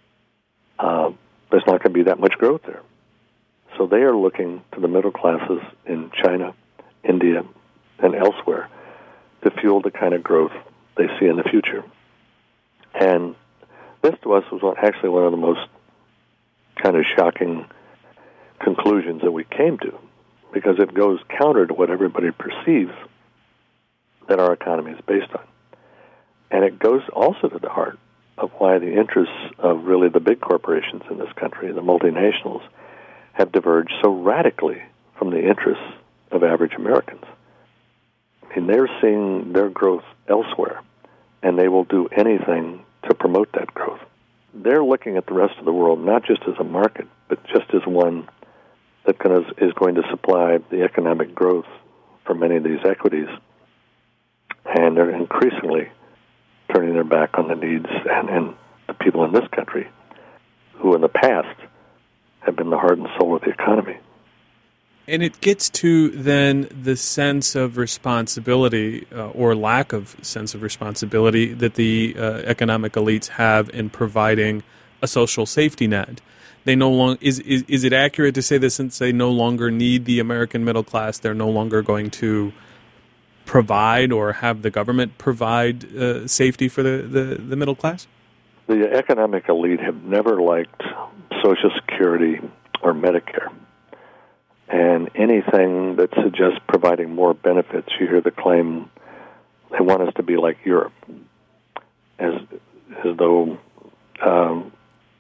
Uh, there's not going to be that much growth there. So they are looking to the middle classes in China, India, and elsewhere to fuel the kind of growth they see in the future. And this to us was actually one of the most kind of shocking conclusions that we came to, because it goes counter to what everybody perceives that our economy is based on. And it goes also to the heart of why the interests of really the big corporations in this country, the multinationals, have diverged so radically from the interests of average Americans. I mean, they're seeing their growth elsewhere, and they will do anything to promote that growth. They're looking at the rest of the world not just as a market, but just as one that is going to supply the economic growth for many of these equities. And they're increasingly turning their back on the needs and, and the people in this country who in the past have been the heart and soul of the economy. And it gets to then the sense of responsibility uh, or lack of sense of responsibility that the uh, economic elites have in providing a social safety net. They no long is, is is it accurate to say that since they no longer need the American middle class, they're no longer going to provide or have the government provide uh, safety for the, the, the middle class? The economic elite have never liked Social Security or Medicare. And anything that suggests providing more benefits, you hear the claim they want us to be like Europe, as as though um,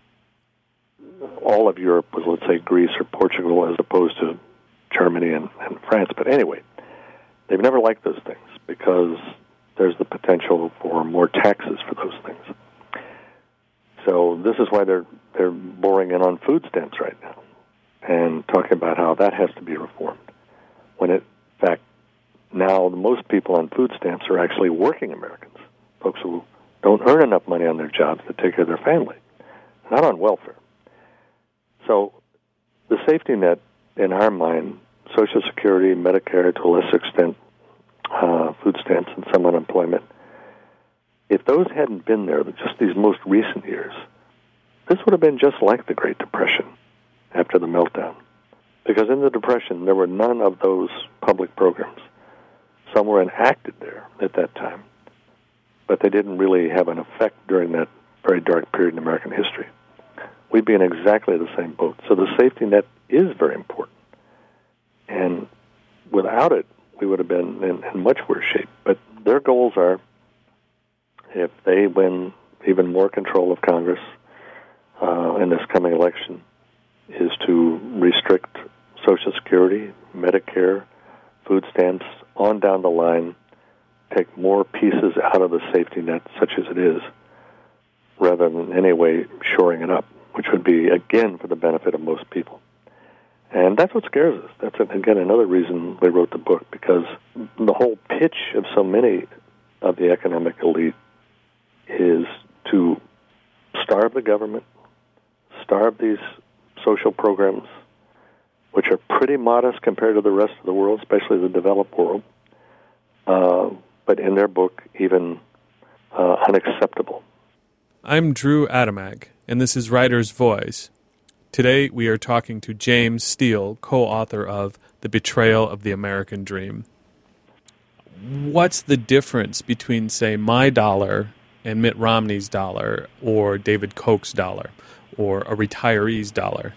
all of Europe was, let's say, Greece or Portugal as opposed to Germany and, and France. But anyway, they've never liked those things because there's the potential for more taxes for those things. So this is why they're they're boring in on food stamps right now and talking about how that has to be reformed. When, it, in fact, now most people on food stamps are actually working Americans, folks who don't earn enough money on their jobs to take care of their family, not on welfare. So the safety net, in our mind, Social Security, Medicare, to a lesser extent, uh, food stamps and some unemployment, if those hadn't been there, just these most recent years, this would have been just like the Great Depression after the meltdown. Because in the Depression, there were none of those public programs. Some were enacted there at that time, but they didn't really have an effect during that very dark period in American history. We'd be in exactly the same boat. So the safety net is very important. And without it, we would have been in, in much worse shape. But their goals are, if they win even more control of Congress uh, in this coming election, is to restrict Social Security, Medicare, food stamps, on down the line, take more pieces out of the safety net, such as it is, rather than in any way shoring it up, which would be, again, for the benefit of most people. And that's what scares us. That's, again, another reason we wrote the book, because the whole pitch of so many of the economic elite is to starve the government, starve these social programs, which are pretty modest compared to the rest of the world, especially the developed world, uh, but in their book, even uh, unacceptable. I'm Drew Adamek, and this is Writer's Voice. Today we are talking to James Steele, co-author of The Betrayal of the American Dream. What's the difference between, say, my dollar and Mitt Romney's dollar, or David Koch's dollar, or a retiree's dollar?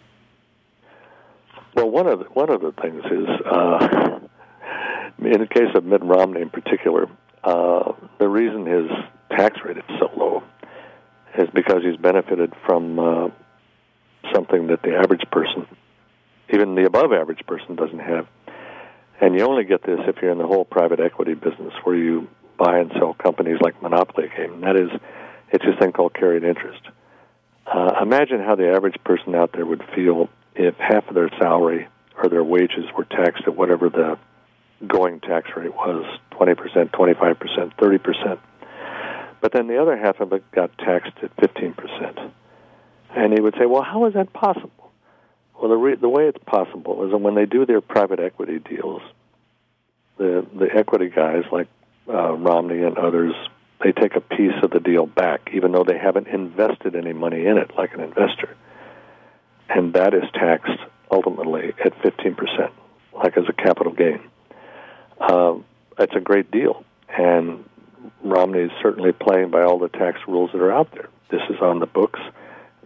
Well, one of the, one of the things is, uh, in the case of Mitt Romney in particular, uh, the reason his tax rate is so low is because he's benefited from uh, something that the average person, even the above-average person, doesn't have. And you only get this if you're in the whole private equity business, where you buy and sell companies like Monopoly game. And that is, it's this thing called carried interest. Uh, imagine how the average person out there would feel if half of their salary or their wages were taxed at whatever the going tax rate was, twenty percent, twenty-five percent, thirty percent. But then the other half of it got taxed at fifteen percent. And he would say, well, how is that possible? Well, the, re- the way it's possible is that when they do their private equity deals, the, the equity guys like uh, Romney and others, they take a piece of the deal back, even though they haven't invested any money in it like an investor. And that is taxed ultimately at fifteen percent, like as a capital gain. Uh, that's a great deal. And Romney is certainly playing by all the tax rules that are out there. This is on the books.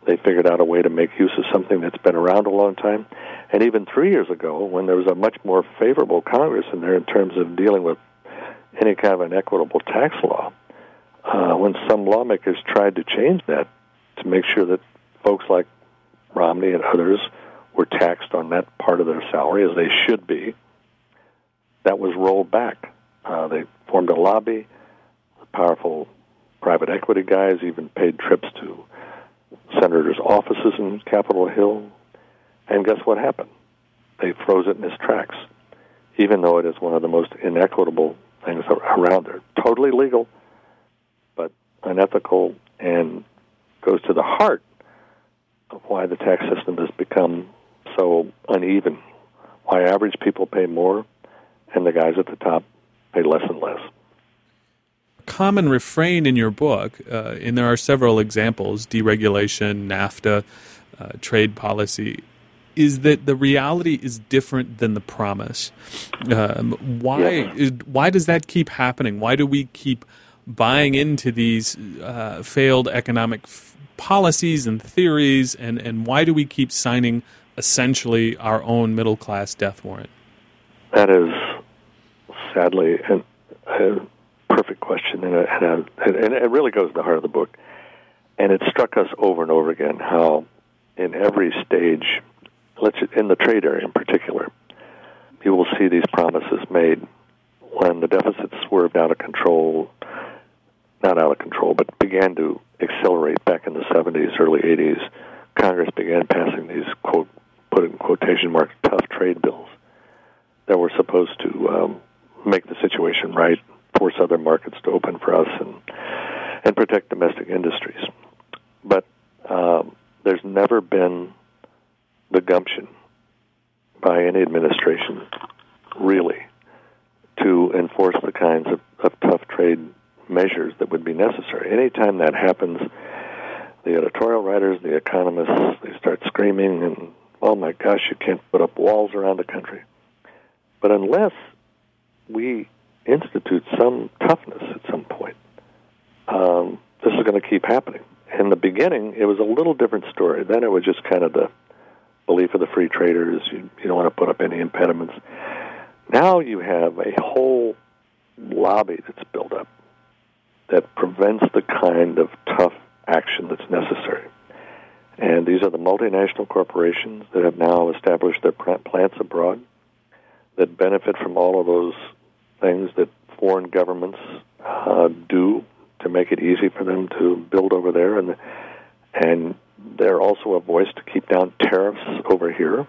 they figured out a way to make use of something that's been around a long time. And even three years ago, when there was a much more favorable Congress in there in terms of dealing with any kind of an equitable tax law, uh, when some lawmakers tried to change that to make sure that folks like Romney and others were taxed on that part of their salary, as they should be, that was rolled back. Uh, they formed a lobby. The powerful private equity guys even paid trips to senators' offices in Capitol Hill. And guess what happened? They froze it in its tracks, even though it is one of the most inequitable things around there. Totally legal, but unethical, and goes to the heart of why the tax system has become so uneven, why average people pay more and the guys at the top pay less and less. Common refrain in your book, uh, and there are several examples, deregulation, NAFTA, uh, trade policy, is that the reality is different than the promise. Um, why yes. is, why does that keep happening? Why do we keep buying into these uh, failed economic f- policies and theories, and, and why do we keep signing essentially our own middle-class death warrant? That is sadly an, a perfect question, and, a, and, a, and it really goes to the heart of the book. And it struck us over and over again how in every stage, let's in the trade area in particular, you will see these promises made when the deficits swerved out of control, not out of control, but began to accelerate back in the seventies, early eighties. Congress began passing these, quote, put in quotation marks, tough trade bills that were supposed to um, make the situation right, force other markets to open for us, and and protect domestic industries. But um, there's never been the gumption by any administration, really, to enforce the kinds of, of tough trade measures that would be necessary. Anytime that happens, the editorial writers, the economists, they start screaming, and, oh my gosh, you can't put up walls around the country. But unless we institute some toughness at some point, um, this is going to keep happening. In the beginning, it was a little different story. Then it was just kind of the belief of the free traders. You, you don't want to put up any impediments. Now you have a whole lobby that's built up that prevents the kind of tough action that's necessary. And these are the multinational corporations that have now established their plants abroad, that benefit from all of those things that foreign governments uh, do to make it easy for them to build over there. And and they're also a voice to keep down tariffs over here,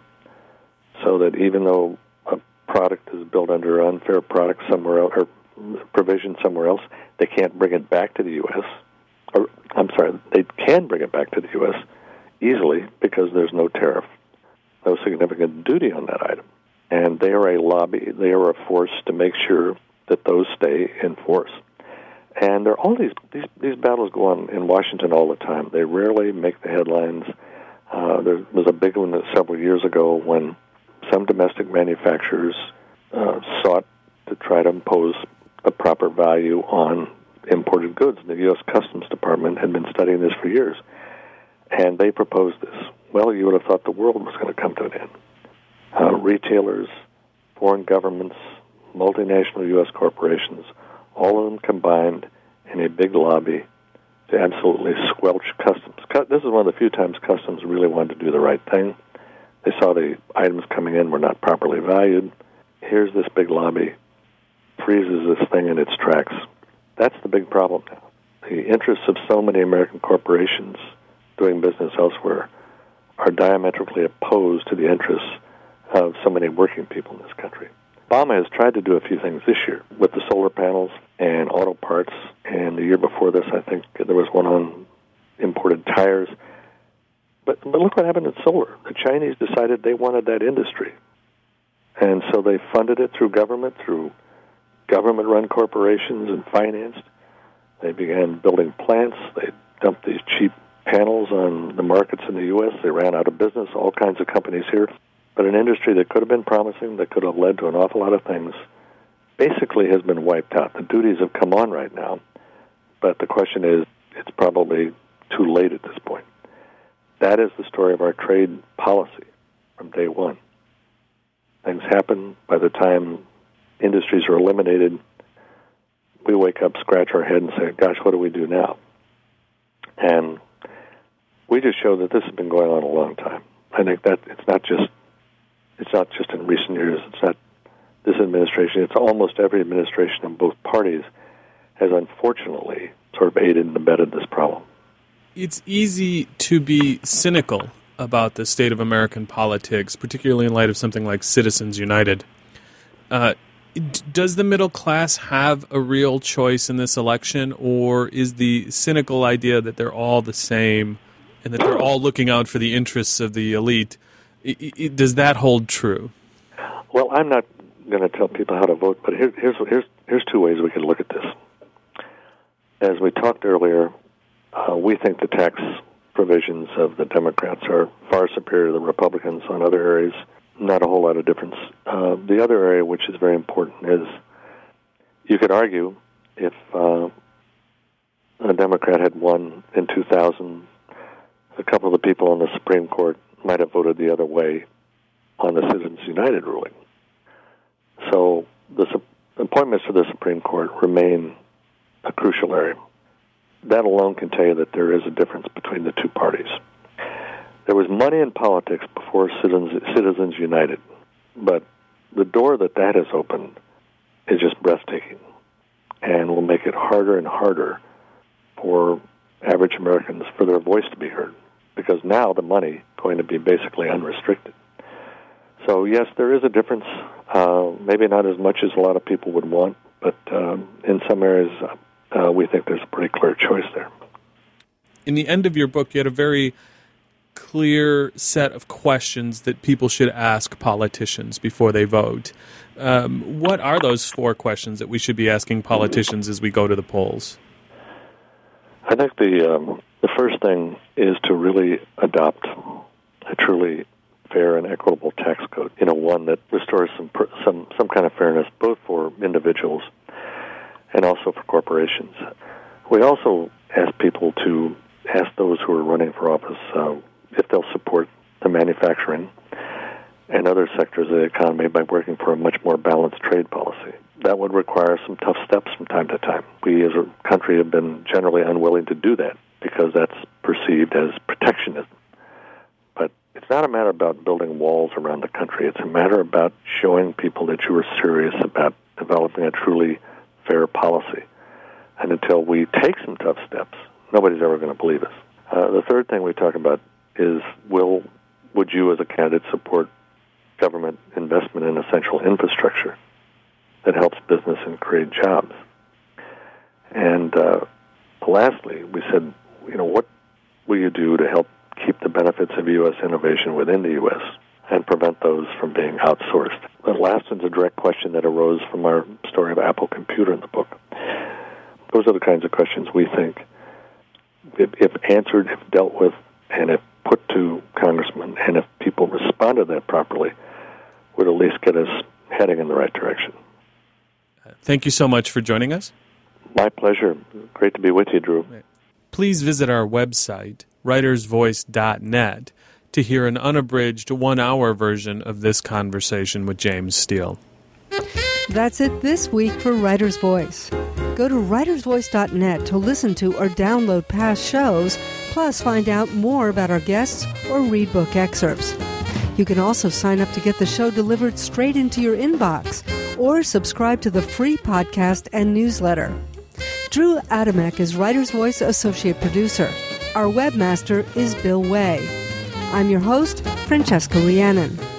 so that even though a product is built under unfair product somewhere else, or provision somewhere else, they can't bring it back to the U S Or, I'm sorry, they can bring it back to the U S easily because there's no tariff, no significant duty on that item. And they are a lobby, they are a force to make sure that those stay in force. And there are all these, these these battles go on in Washington all the time. They rarely make the headlines. Uh, there was a big one several years ago when some domestic manufacturers uh, sought to try to impose a proper value on imported goods. The U S Customs Department had been studying this for years, and they proposed this. Well, you would have thought the world was going to come to an end. Uh, retailers, foreign governments, multinational U S corporations, all of them combined in a big lobby to absolutely squelch customs. This is one of the few times customs really wanted to do the right thing. They saw the items coming in were not properly valued. Here's this big lobby, freezes this thing in its tracks. That's the big problem now. The interests of so many American corporations doing business elsewhere are diametrically opposed to the interests of so many working people in this country. Obama has tried to do a few things this year with the solar panels and auto parts, and the year before this, I think there was one on imported tires. But, but look what happened in solar. The Chinese decided they wanted that industry, and so they funded it through government, through government-run corporations and financed. They began building plants. They dumped these cheap panels on the markets in the U S They ran out of business, all kinds of companies here. But an industry that could have been promising, that could have led to an awful lot of things, basically has been wiped out. The duties have come on right now, but the question is, it's probably too late at this point. That is the story of our trade policy from day one. Things happen. By the time industries are eliminated, we wake up, scratch our head, and say, gosh, what do we do now? And we just show that this has been going on a long time. I think that it's not just it's not just in recent years. It's not this administration. It's almost every administration in both parties has unfortunately sort of aided and abetted this problem. It's easy to be cynical about the state of American politics, particularly in light of something like Citizens United. Uh, does the middle class have a real choice in this election, or is the cynical idea that they're all the same and that they're all looking out for the interests of the elite, it, it, does that hold true? Well, I'm not going to tell people how to vote, but here, here's here's here's two ways we can look at this. As we talked earlier, uh, we think the tax provisions of the Democrats are far superior to the Republicans on other areas. Not a whole lot of difference. Uh, the other area, which is very important, is you could argue if uh, a Democrat had won in two thousand, a couple of the people on the Supreme Court might have voted the other way on the Citizens United ruling. So the su- appointments to the Supreme Court remain a crucial area. That alone can tell you that there is a difference between the two parties. There was money in politics before Citizens, Citizens United, but the door that that has opened is just breathtaking and will make it harder and harder for average Americans for their voice to be heard, because now the money is going to be basically unrestricted. So, yes, there is a difference, uh, maybe not as much as a lot of people would want, but um, in some areas uh, we think there's a pretty clear choice there. In the end of your book, you had a very clear set of questions that people should ask politicians before they vote. Um, what are those four questions that we should be asking politicians as we go to the polls? I think the um, the first thing is to really adopt a truly fair and equitable tax code. You know, one that restores some some some kind of fairness both for individuals and also for corporations. We also ask people to ask those who are running for office uh, if they'll support the manufacturing and other sectors of the economy by working for a much more balanced trade policy. That would require some tough steps from time to time. We as a country have been generally unwilling to do that because that's perceived as protectionism. But it's not a matter about building walls around the country. It's a matter about showing people that you are serious about developing a truly fair policy. And until we take some tough steps, nobody's ever going to believe us. Uh, the third thing we talk about is, will would you as a candidate support government investment in essential infrastructure that helps business and create jobs? And uh, lastly, we said, you know, what will you do to help keep the benefits of U S innovation within the U S and prevent those from being outsourced? The last one's a direct question that arose from our story of Apple Computer in the book. Those are the kinds of questions we think, if, if answered, if dealt with, and if put to congressmen, and if people respond to that properly, would at least get us heading in the right direction. Thank you so much for joining us. My pleasure. Great to be with you, Drew. Please visit our website, writers voice dot net, to hear an unabridged one-hour version of this conversation with James Steele. That's it this week for Writer's Voice. Go to writers voice dot net to listen to or download past shows, plus find out more about our guests or read book excerpts. You can also sign up to get the show delivered straight into your inbox or subscribe to the free podcast and newsletter. Drew Adamek is Writer's Voice Associate Producer. Our webmaster is Bill Way. I'm your host, Francesca Rhiannon.